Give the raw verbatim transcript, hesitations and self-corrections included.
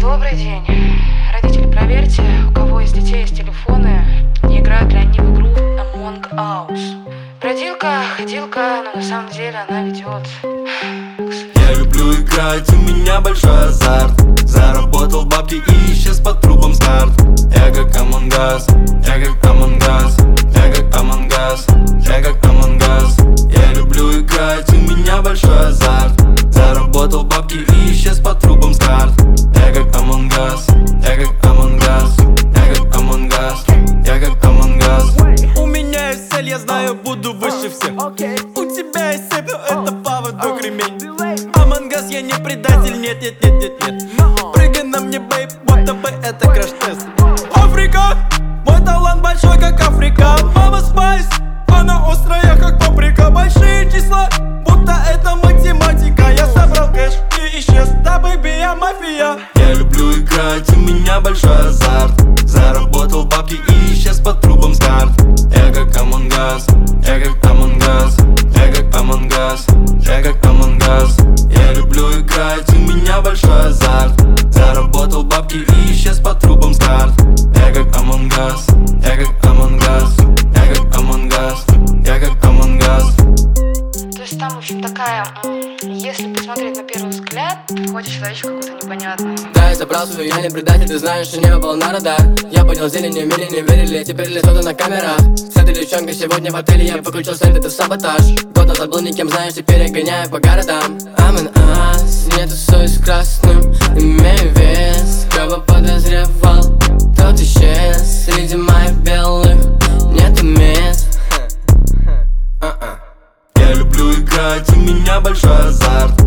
Добрый день. Родители, проверьте, у кого из детей есть телефоны, не играют ли они в игру Among Us. Бродилка, ходилка, но на самом деле она ведет. Я люблю играть, у меня большой азарт. Заработал бабки и исчез под трубом с карт. Я как Among Us, я как Among Us, я как Among Us, я как Among Us. Я люблю играть, у меня большой азарт. Заработал бабки и исчез под трубом с карт. Я как Among Us, я как Among Us, я как Among Us, я как Among Us. У меня есть цель, я знаю, буду выше всех. У тебя есть цепь, но это поводок, ремень. Among Us, я не предатель, нет, нет, нет, нет, нет. Прыгай на мне, бейб, будто бы это краш-тест. Африка, мой талант большой, как Африка. Мама Спайс, она острая, как паприка. Большие числа, будто это математика. Я собрал кэш и исчез, да, бэйби, я мафия. Я люблю играть, у меня большой азарт. Заработал бабки и исчез под трубом с карт. Я как Among Us, я как Among Us, я как Among Us, я как Among Us. Я люблю играть, у меня большой азарт. Заработал бабки и исчез под трубом с карт. Я как Among Us, я как Among Us, я как Among Us, я как Among Us. То есть там, в общем, такая, если посмотреть на первый взгляд, ходит человечек какой-то непонятный. Да, я забрал свою, я не предатель, ты знаешь, что не был на радар. Я понял, зеленью мили не верили, теперь лицо-то на камерах. С этой девчонкой сегодня в отеле я выключил свет, это саботаж. Год назад был никем, знаешь, теперь я гоняю по городам. Among Us, не тусуюсь с красным, имею вес. Кого подозревал, тот исчез. Среди моих белых нету мест. Я люблю играть, у меня большой азарт.